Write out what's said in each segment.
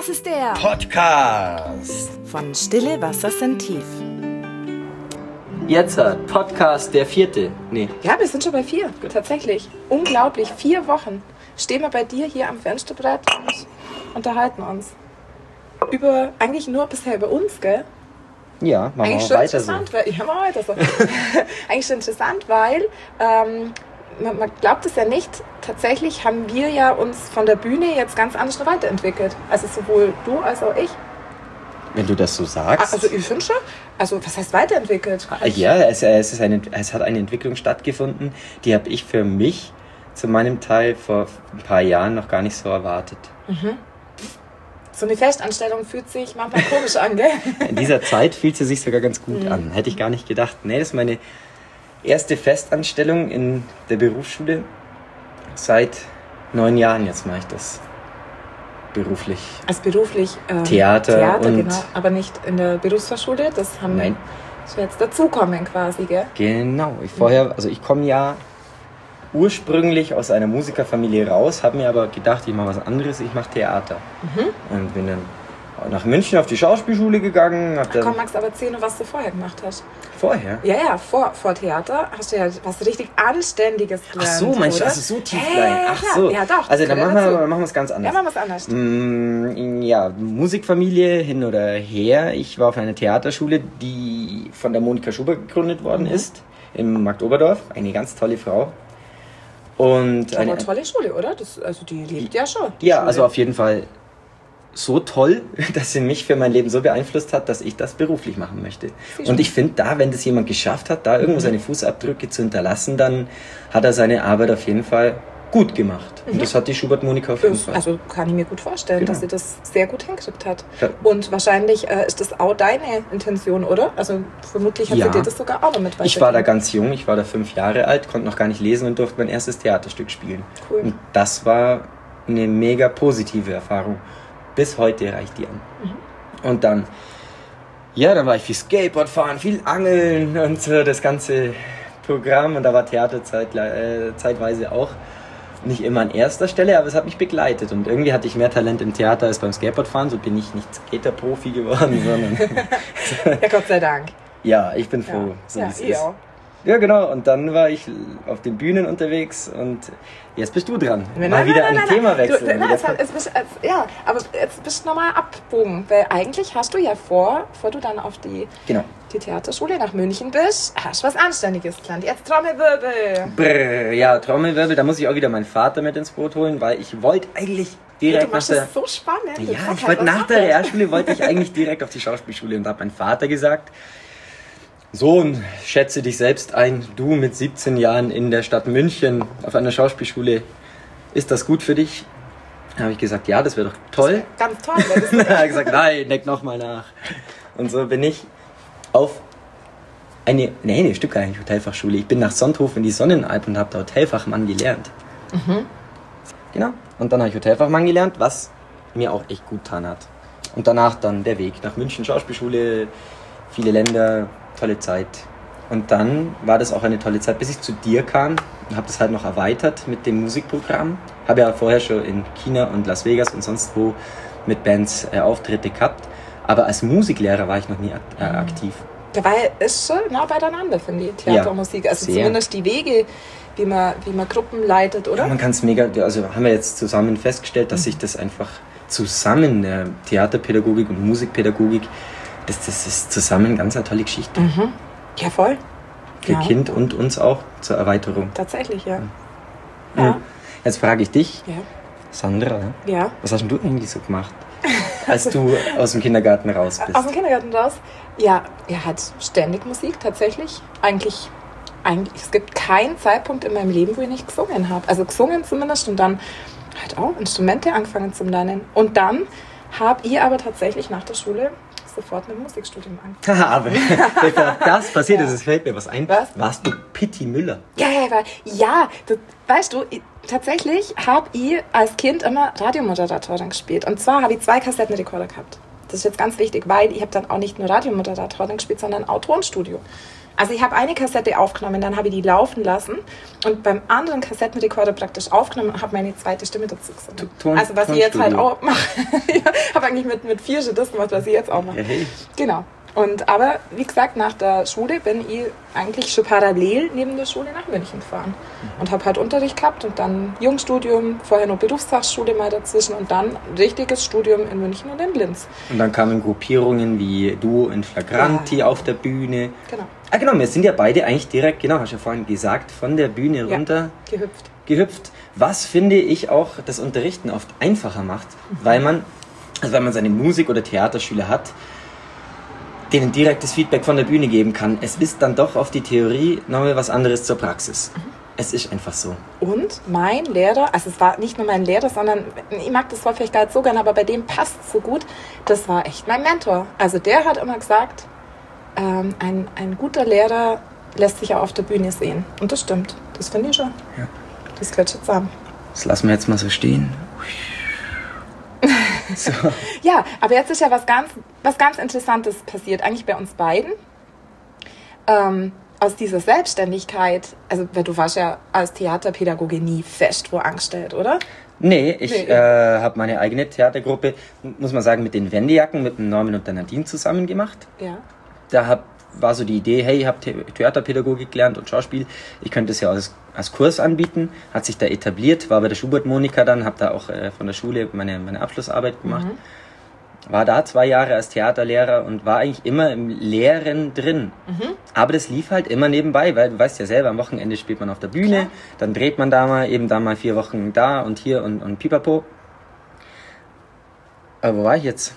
Das ist der Podcast von Stille Wasser sind tief. Jetzt Podcast der 4. Nee. Ja, wir sind schon bei 4, tatsächlich. Unglaublich, 4 Wochen stehen wir bei dir hier am Fensterbrett und unterhalten uns. Eigentlich nur bisher über uns, gell? Ja, machen wir weiter so. Ja, machen wir weiter so. Eigentlich schon interessant, weil man glaubt es ja nicht, tatsächlich haben wir ja uns von der Bühne jetzt ganz anders weiterentwickelt. Also sowohl du als auch ich. Wenn du das so sagst. Also ich finde schon. Also was heißt weiterentwickelt? Ja, es hat eine Entwicklung stattgefunden, die habe ich für mich zu meinem Teil vor ein paar Jahren noch gar nicht so erwartet. Mhm. So eine Festanstellung fühlt sich manchmal komisch an, gell? In dieser Zeit fühlt sie sich sogar ganz gut an. Hätte ich gar nicht gedacht. Nee, das ist meine erste Festanstellung in der Berufsschule. Seit 9 Jahren jetzt mache ich das beruflich. Als beruflich Theater und genau, aber nicht in der Berufsfachschule. Das soll jetzt dazukommen quasi, gell? Genau. Ich komme ja ursprünglich aus einer Musikerfamilie raus, habe mir aber gedacht, ich mache was anderes, ich mache Theater. Und bin dann nach München auf die Schauspielschule gegangen. Komm, Max, aber erzähl nur, was du vorher gemacht hast. Vorher? Ja, vor Theater hast du ja was richtig Anständiges gelernt. Ach so, meinst du, also so tief rein? Ach so. Ja, doch. Also dann machen wir es ganz anders. Ja, machen wir es anders. Ja, Musikfamilie hin oder her. Ich war auf einer Theaterschule, die von der Monika Schubert gegründet worden ist, in Marktoberdorf. Eine ganz tolle Frau. Und eine tolle Schule, oder? Die lebt ja schon. Ja, Schule. Also auf jeden Fall so toll, dass sie mich für mein Leben so beeinflusst hat, dass ich das beruflich machen möchte. Und ich finde, wenn das jemand geschafft hat, da irgendwo seine Fußabdrücke zu hinterlassen, dann hat er seine Arbeit auf jeden Fall gut gemacht. Und das hat die Schubert-Monika auf jeden Fall. Also kann ich mir gut vorstellen, Genau. dass sie das sehr gut hingekriegt hat. Ja. Und wahrscheinlich ist das auch deine Intention, oder? Also vermutlich hat sie dir das sogar auch noch mit weitergegeben. Ich war da ganz jung, ich war da 5 Jahre alt, konnte noch gar nicht lesen und durfte mein erstes Theaterstück spielen. Cool. Und das war eine mega positive Erfahrung. Bis heute reicht die an. Und dann war ich viel Skateboard fahren, viel Angeln und so das ganze Programm. Und da war Theater zeitweise auch nicht immer an erster Stelle, aber es hat mich begleitet. Und irgendwie hatte ich mehr Talent im Theater als beim Skateboardfahren. So bin ich nicht Skater-Profi geworden, sondern... Ja, Gott sei Dank. Ja, ich bin froh, so wie es ist. Auch. Ja, genau. Und dann war ich auf den Bühnen unterwegs und jetzt bist du dran. Mal wieder ein Thema wechseln. Aber jetzt bist du nochmal abbogen. Weil eigentlich hast du ja bevor du dann auf die Theaterschule nach München bist, hast du was Anständiges gelernt. Jetzt Trommelwirbel. Brrr, ja, Trommelwirbel. Da muss ich auch wieder meinen Vater mit ins Boot holen, weil ich wollte eigentlich direkt du machst das so spannend. Ja, ich wollte nach der Realschule wollte ich eigentlich direkt auf die Schauspielschule und da hat mein Vater gesagt: Sohn, schätze dich selbst ein, du mit 17 Jahren in der Stadt München auf einer Schauspielschule, ist das gut für dich? Da habe ich gesagt, ja, das wäre doch toll. Das ganz toll. Da hat er gesagt, nein, denk nochmal nach. Und so bin ich auf eine Stück eigentlich Hotelfachschule. Ich bin nach Sonthofen in die Sonnenalp und habe da Hotelfachmann gelernt. Genau. Und dann habe ich Hotelfachmann gelernt, was mir auch echt gut getan hat. Und danach dann der Weg nach München, Schauspielschule, viele Länder, tolle Zeit. Und dann war das auch eine tolle Zeit, bis ich zu dir kam und habe das halt noch erweitert mit dem Musikprogramm. Habe ja vorher schon in China und Las Vegas und sonst wo mit Bands Auftritte gehabt. Aber als Musiklehrer war ich noch nie aktiv. Dabei ist schon nah beieinander, finde ich, Theater und Musik. Also sehr. Zumindest die Wege, wie man Gruppen leitet, oder? Ja, man kann es mega, also haben wir jetzt zusammen festgestellt, dass sich das einfach zusammen, Theaterpädagogik und Musikpädagogik, das ist zusammen ganz eine tolle Geschichte. Ja, voll. Für Kind und uns auch zur Erweiterung. Tatsächlich, ja. Jetzt frage ich dich, ja. Sandra, was hast denn du eigentlich so gemacht, als du aus dem Kindergarten raus bist? Aus dem Kindergarten raus? Ja, hat ständig Musik, tatsächlich. Eigentlich, es gibt keinen Zeitpunkt in meinem Leben, wo ich nicht gesungen habe. Also gesungen zumindest und dann halt auch Instrumente angefangen zu lernen. Und dann habe ich aber tatsächlich nach der Schule sofort mit dem Musikstudium angefangen. Aber bevor das passiert ist, es fällt mir was ein. Was? Warst du Pitti Müller? Ja, weißt du, tatsächlich habe ich als Kind immer Radiomoderatorin gespielt. Und zwar habe ich 2 Kassettenrekorder gehabt. Das ist jetzt ganz wichtig, weil ich habe dann auch nicht nur Radiomoderatorin gespielt, sondern auch Tonstudio. Also ich habe eine Kassette aufgenommen, dann habe ich die laufen lassen und beim anderen Kassettenrekorder praktisch aufgenommen und habe meine zweite Stimme dazu gesungen. Also was ich jetzt halt auch mache. Ich habe eigentlich mit 4 schon das gemacht, was ich jetzt auch mache. Hey. Genau. Aber wie gesagt, nach der Schule bin ich eigentlich schon parallel neben der Schule nach München gefahren und habe halt Unterricht gehabt und dann Jungstudium, vorher noch Berufsfachschule mal dazwischen und dann richtiges Studium in München und in Linz. Und dann kamen Gruppierungen wie du in Flagranti auf der Bühne. Genau. Ah genau, wir sind ja beide eigentlich direkt, genau, hast du ja vorhin gesagt, von der Bühne runter gehüpft. Was finde ich auch das Unterrichten oft einfacher macht, weil man seine Musik- oder Theaterschüler hat, denen direktes Feedback von der Bühne geben kann. Es ist dann doch auf die Theorie nochmal was anderes zur Praxis. Es ist einfach so. Und mein Lehrer, also es war nicht nur mein Lehrer, sondern ich mag das Wort vielleicht gar nicht so gern, aber bei dem passt es so gut, das war echt mein Mentor. Also der hat immer gesagt, ein guter Lehrer lässt sich auch auf der Bühne sehen. Und das stimmt. Das finde ich schon. Ja. Das gehört schon zusammen. Das lassen wir jetzt mal so stehen. So. Ja, aber jetzt ist ja was ganz Interessantes passiert, eigentlich bei uns beiden. Aus dieser Selbstständigkeit, also weil du warst ja als Theaterpädagoge nie fest wo angestellt, oder? Nee, ich habe meine eigene Theatergruppe, muss man sagen, mit den Wendejacken, mit dem Norman und der Nadine zusammen gemacht. Ja. Da war so die Idee, hey, ich habe Theaterpädagogik gelernt und Schauspiel, ich könnte es ja als Kurs anbieten, hat sich da etabliert, war bei der Schubert-Monika dann, habe da auch von der Schule meine Abschlussarbeit gemacht, war da 2 Jahre als Theaterlehrer und war eigentlich immer im Lehren drin. Aber das lief halt immer nebenbei, weil du weißt ja selber, am Wochenende spielt man auf der Bühne, klar. Dann dreht man da mal 4 Wochen da und hier und pipapo. Aber wo war ich jetzt?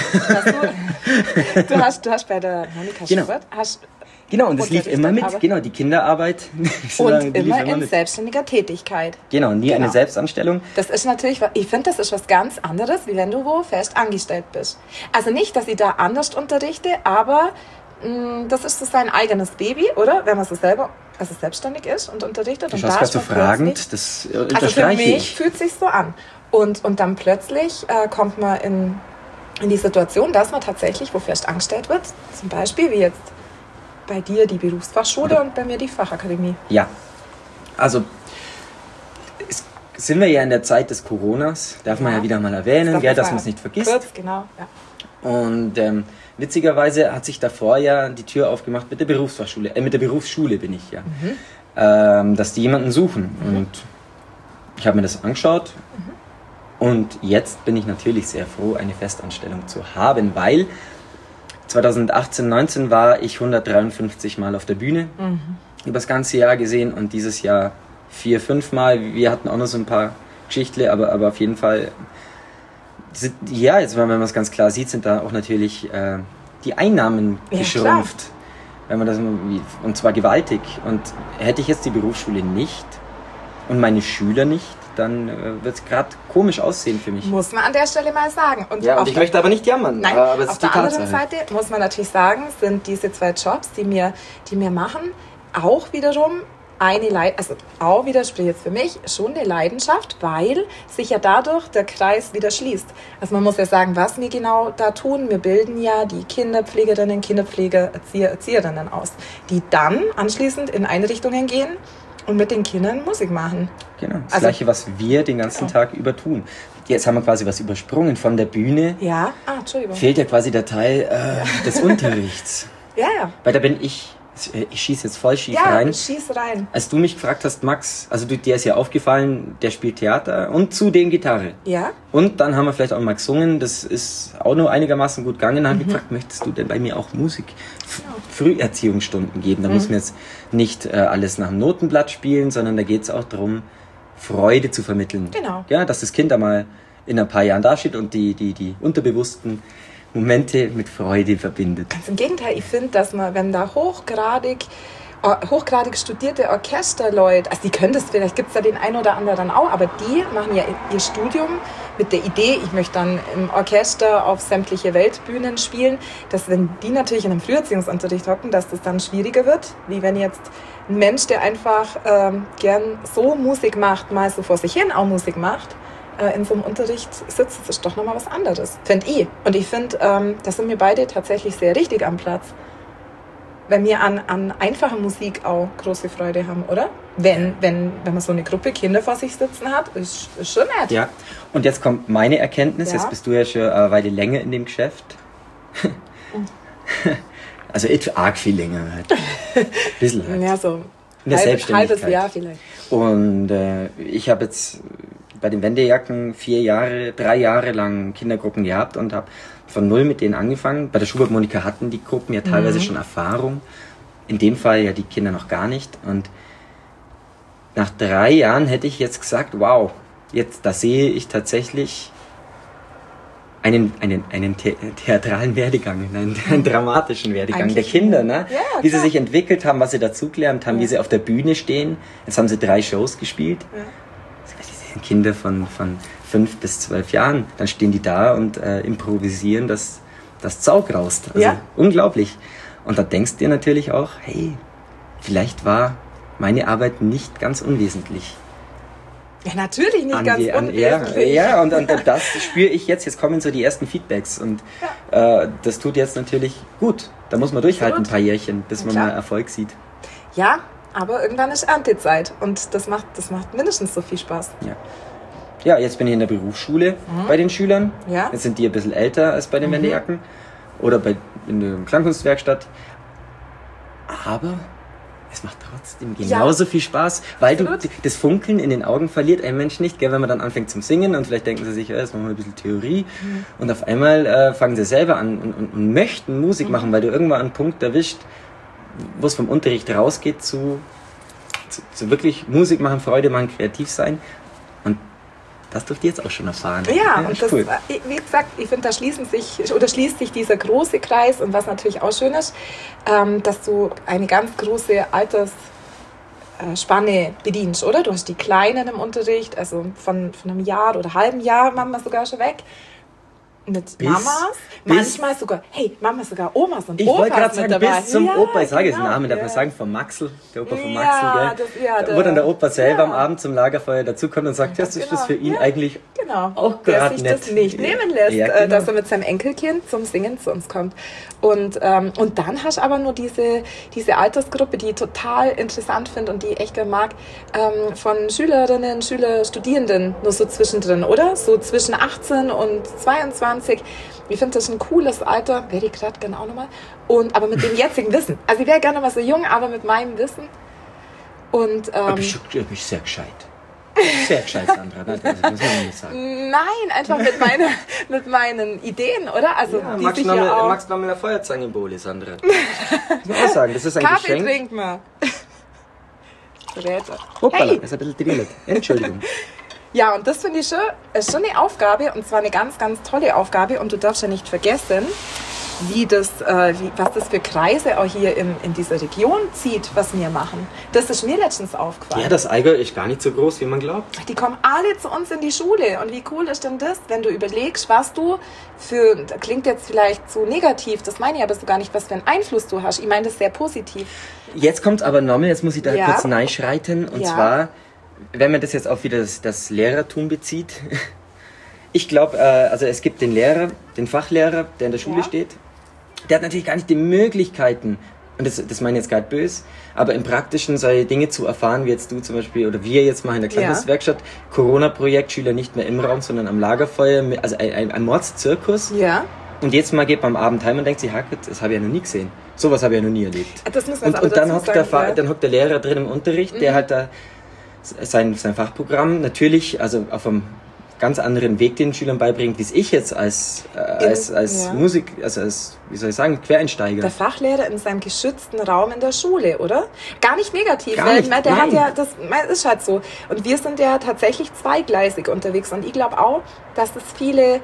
Du hast bei der Monika Schubert... Genau, und das lief immer mit, genau, die Kinderarbeit. Und immer in selbstständiger Tätigkeit. Genau, nie eine Selbstanstellung. Das ist natürlich, ich finde, das ist was ganz anderes, wie wenn du wo fest angestellt bist. Also nicht, dass ich da anders unterrichte, aber das ist so sein eigenes Baby, oder? Wenn man so selber, also selbstständig ist und unterrichtet. Du schaust gerade so fragend, das also für mich fühlt es sich so an. Und dann plötzlich kommt man in die Situation, dass man tatsächlich wo fest angestellt wird. Zum Beispiel wie jetzt bei dir die Berufsfachschule und bei mir die Fachakademie. Ja, also sind wir ja in der Zeit des Coronas, darf man ja wieder mal erwähnen, dass man es nicht vergisst. Kurz, genau, ja. Und witzigerweise hat sich davor ja die Tür aufgemacht mit der Berufsfachschule, mit der Berufsschule bin ich ja, dass die jemanden suchen. Und ich habe mir das angeschaut und jetzt bin ich natürlich sehr froh, eine Festanstellung zu haben, weil 2018, 19 war ich 153 Mal auf der Bühne, über das ganze Jahr gesehen und dieses Jahr 4, 5 Mal. Wir hatten auch noch so ein paar Geschichtle, aber auf jeden Fall, ja, jetzt wenn man es ganz klar sieht, sind da auch natürlich die Einnahmen geschrumpft. Klar. Wenn man das, und zwar gewaltig. Und hätte ich jetzt die Berufsschule nicht und meine Schüler nicht, dann wird es gerade komisch aussehen für mich. Muss man an der Stelle mal sagen. Und ich möchte aber nicht jammern. Nein, aber auf der anderen Seite muss man natürlich sagen, sind diese 2 Jobs, die wir machen, auch wiederum sprich jetzt für mich, schon eine Leidenschaft, weil sich ja dadurch der Kreis wieder schließt. Also man muss ja sagen, was wir genau da tun. Wir bilden ja die Kinderpflegerinnen, Kinderpfleger, Erzieher, Erzieherinnen aus, die dann anschließend in Einrichtungen gehen und mit den Kindern Musik machen. Genau, das Gleiche, was wir den ganzen Tag über tun. Jetzt haben wir quasi was übersprungen von der Bühne. Ja, Entschuldigung. Fehlt ja quasi der Teil des Unterrichts. Ja. Weil da bin ich schieße jetzt voll schief rein. Ja, schieß rein. Als du mich gefragt hast, Max, also dir ist ja aufgefallen, der spielt Theater und zudem Gitarre. Ja. Und dann haben wir vielleicht auch mal gesungen, das ist auch nur einigermaßen gut gegangen. Dann habe ich gefragt, möchtest du denn bei mir auch Früherziehungsstunden geben? Da muss man jetzt nicht alles nach dem Notenblatt spielen, sondern da geht es auch darum, Freude zu vermitteln. Genau. Ja, dass das Kind da mal in ein paar Jahren dasteht und die unterbewussten Momente mit Freude verbindet. Ganz im Gegenteil, ich finde, dass man, wenn da hochgradig studierte Orchesterleute, also die können das, vielleicht gibt es da den einen oder anderen auch, aber die machen ja ihr Studium mit der Idee, ich möchte dann im Orchester auf sämtliche Weltbühnen spielen, dass wenn die natürlich in einem Früherziehungsunterricht hocken, dass das dann schwieriger wird, wie wenn jetzt ein Mensch, der einfach gern so Musik macht, mal so vor sich hin auch Musik macht, in so einem Unterricht sitzt, das ist doch nochmal was anderes, finde ich. Und ich finde, da sind wir beide tatsächlich sehr richtig am Platz. Weil wir an einfacher Musik auch große Freude haben, oder? Wenn man so eine Gruppe Kinder vor sich sitzen hat, ist schon nett. Ja, und jetzt kommt meine Erkenntnis, Ja. jetzt bist du ja schon eine Weile länger in dem Geschäft. Also arg viel länger halt. Ein bisschen halt. Ja, so In der Selbstständigkeit. halbes Jahr vielleicht. Und ich habe jetzt bei den Wendejacken 3 Jahre lang Kindergruppen gehabt und habe von null mit denen angefangen. Bei der Schubert-Monika hatten die Gruppen ja teilweise schon Erfahrung. In dem Fall ja die Kinder noch gar nicht. Und nach 3 Jahren hätte ich jetzt gesagt, wow, da sehe ich tatsächlich einen theatralen Werdegang, einen dramatischen Werdegang Eigentlich der Kinder, ne? Ja, wie sie klar. sich entwickelt haben, was sie dazugelernt haben, wie sie auf der Bühne stehen. Jetzt haben sie 3 Shows gespielt. Ja. Das sind Kinder von 5 bis 12 Jahren. Dann stehen die da und improvisieren, dass das Zaug raust. Also Ja. unglaublich. Und da denkst du dir natürlich auch, hey, vielleicht war meine Arbeit nicht ganz unwesentlich. Ja, natürlich nicht ganz unwesentlich. Ja, und das spüre ich jetzt. Jetzt kommen so die ersten Feedbacks und das tut jetzt natürlich gut. Da muss man durchhalten, ein paar Jährchen, bis man klar. mal Erfolg sieht. Ja, aber irgendwann ist Erntezeit und das macht mindestens so viel Spaß. Ja, jetzt bin ich in der Berufsschule bei den Schülern. Ja. Jetzt sind die ein bisschen älter als bei den Wendejacken oder in der Klangkunstwerkstatt. Aber es macht trotzdem genauso viel Spaß, weil Absolut. das Funkeln in den Augen verliert ein Mensch nicht, gell? Wenn man dann anfängt zum Singen und vielleicht denken sie sich, jetzt machen wir ein bisschen Theorie und auf einmal fangen sie selber an und möchten Musik machen, weil du irgendwann einen Punkt erwischt, wo es vom Unterricht rausgeht zu wirklich Musik machen, Freude machen, kreativ sein. Und das dürft ihr jetzt auch schon erfahren. Ja, und ist das, cool. wie gesagt, ich finde, da schließt sich dieser große Kreis und was natürlich auch schön ist, dass du eine ganz große Altersspanne bedienst, oder? Du hast die Kleinen im Unterricht, also von einem Jahr oder halben Jahr, manchmal sogar schon weg. Mit Mamas, manchmal sogar, Mamas sogar Omas und Ich Opas wollte gerade mit sagen, dabei. bis zum Ja, Opa, ich sage jetzt den genau. Namen, darf man Ja. sagen, vom Maxl, der Opa von Ja, Maxl, gell? Wo dann der Opa selber am Abend zum Lagerfeuer dazukommt und sagt, das ist das für ihn eigentlich Genau, auch der gerade sich nett. das nicht nehmen lässt, Ja, genau. dass er mit seinem Enkelkind zum Singen zu uns kommt. Und dann hast du aber nur diese Altersgruppe, die ich total interessant finde und die ich echt gerne mag, von Schülerinnen, Schüler, Studierenden, nur so zwischendrin, oder? So zwischen 18 und 22. Ich finde das ein cooles Alter, wäre ich gerade gerne auch nochmal. Aber mit dem jetzigen Wissen. Also ich wäre gerne mal so jung, aber mit meinem Wissen. Und Ich bin sehr gescheit. Sehr gescheit, Sandra, das muss man nicht sagen. nein, einfach mit meinen Ideen, oder? Also Ja, die magst sich du ja auch... noch mal eine Feuerzangenbowle, Sandra? Ich muss auch sagen, das ist ein Kaffee Geschenk. trinkt man. Räte. Hoppala, Hey. ist ein bisschen drillet. Entschuldigung. Ja, und das finde ich schon, ist schon eine Aufgabe und zwar eine ganz, ganz tolle Aufgabe und du darfst ja nicht vergessen, was das für Kreise auch hier in dieser Region zieht, was wir machen. Das ist mir letztens aufgefallen. Ja, das Allgäu ist gar nicht so groß, wie man glaubt. Die kommen alle zu uns in die Schule. Und wie cool ist denn das, wenn du überlegst, was du das klingt jetzt vielleicht zu negativ, das meine ich aber so gar nicht, was für einen Einfluss du hast. Ich meine das sehr positiv. Jetzt kommt aber nochmal, jetzt muss ich da Ja. kurz reinschreiten. Und Ja. zwar, wenn man das jetzt auf wieder das Lehrertum bezieht. Ich glaube, also es gibt den Lehrer, den Fachlehrer, der in der Schule Ja. steht. Der hat natürlich gar nicht die Möglichkeiten, und das meine ich jetzt gerade böse, aber im Praktischen solche Dinge zu erfahren, wie jetzt du zum Beispiel, oder wir jetzt mal in der Klangkunstwerkstatt, Corona-Projekt, Schüler nicht mehr im Raum, sondern am Lagerfeuer, also ein Mordzirkus. Ja. Und jetzt mal geht man am Abend heim und denkt sich, das habe ich ja noch nie gesehen. Sowas habe ich ja noch nie erlebt. Das müssen wir Und, jetzt aber und dann dazu hockt sagen, dann hockt der Lehrer drin im Unterricht, der halt da sein Fachprogramm natürlich, also auf einem ganz anderen Weg den Schülern beibringt, wie es ich jetzt als ja. Musik, also als, wie soll ich sagen, Quereinsteiger. Der Fachlehrer in seinem geschützten Raum in der Schule, oder? Gar nicht negativ, Gar weil nicht, der hat nein. ja, das ist halt so. Und wir sind ja tatsächlich zweigleisig unterwegs. Und ich glaube auch, dass es viele,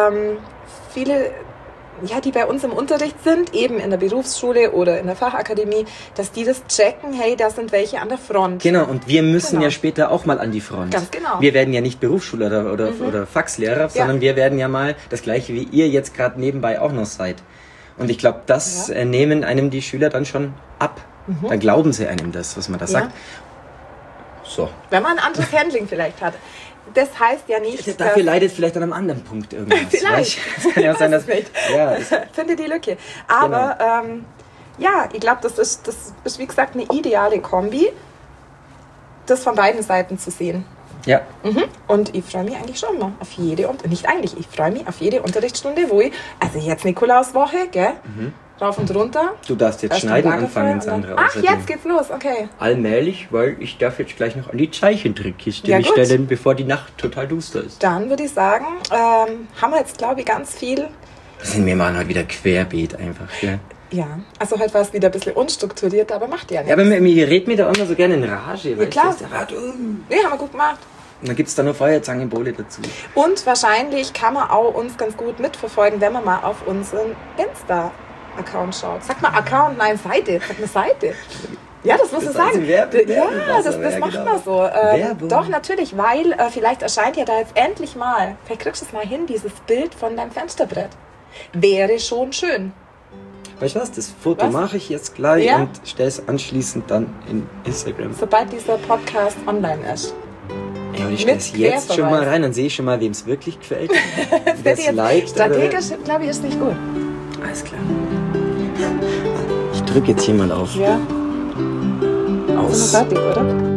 ja, die bei uns im Unterricht sind, eben in der Berufsschule oder in der Fachakademie, dass die das checken, hey, da sind welche an der Front. Genau, und wir müssen Genau. ja später auch mal an die Front. Ganz genau. Wir werden ja nicht Berufsschüler oder Faxlehrer, sondern wir werden ja mal das Gleiche, wie ihr jetzt gerade nebenbei auch noch seid. Und ich glaube, das nehmen einem die Schüler dann schon ab. Dann glauben sie einem das, was man da sagt. So. Wenn man ein anderes Handling vielleicht hat. Das heißt ja nicht, Dafür leidet vielleicht an einem anderen Punkt irgendwas. Vielleicht. Weißt? Das kann ja auch sein, dass... Weiß es nicht. Ja, Finde die Lücke. Aber ja, ich glaube, das ist wie gesagt eine ideale Kombi, das von beiden Seiten zu sehen. Ja. Und ich freue mich eigentlich schon mal auf jede, ich freue mich auf jede Unterrichtsstunde, wo ich, also jetzt Nikolauswoche, gell, rauf und runter. Du darfst jetzt schneiden anfangen, Sandra. Ach, jetzt geht's los, okay. Allmählich, weil ich darf jetzt gleich noch an die Zeichentrickkiste Ja, mich gut. stellen, bevor die Nacht total duster ist. Dann würde ich sagen, haben wir jetzt, glaube ich, ganz viel. Wir machen heute wieder querbeet einfach, gell? Ja, also heute war es wieder ein bisschen unstrukturiert, aber macht ja nichts. Ja, aber mir redet mir da immer so gerne in Rage. Weil klar. Ich das, Nee, haben wir gut gemacht. und dann gibt es da noch Feuerzangenbowle dazu. Und wahrscheinlich kann man auch uns ganz gut mitverfolgen, wenn man mal auf unseren Insta-Account schaut. Sag mal Account, nein, Seite. Sag mal Seite. Ja, das musst du sagen. Ja, das machen wir so. Werbung. Doch, natürlich, weil vielleicht erscheint ja da jetzt endlich mal, vielleicht kriegst du es mal hin, dieses Bild von deinem Fensterbrett. Wäre schon schön. Weißt du was, das Foto Was? mache ich jetzt gleich Ja? und stelle es anschließend dann in Instagram. Sobald dieser Podcast online ist. Ja, und ich stelle es jetzt schon mal Querverweis. rein, dann sehe ich schon mal, wem es wirklich gefällt. Wer es Jetzt liked. strategisch, glaube ich, ist nicht gut. Alles klar. Ich drücke jetzt hier mal auf Ja. Aus. Sind wir fertig, oder?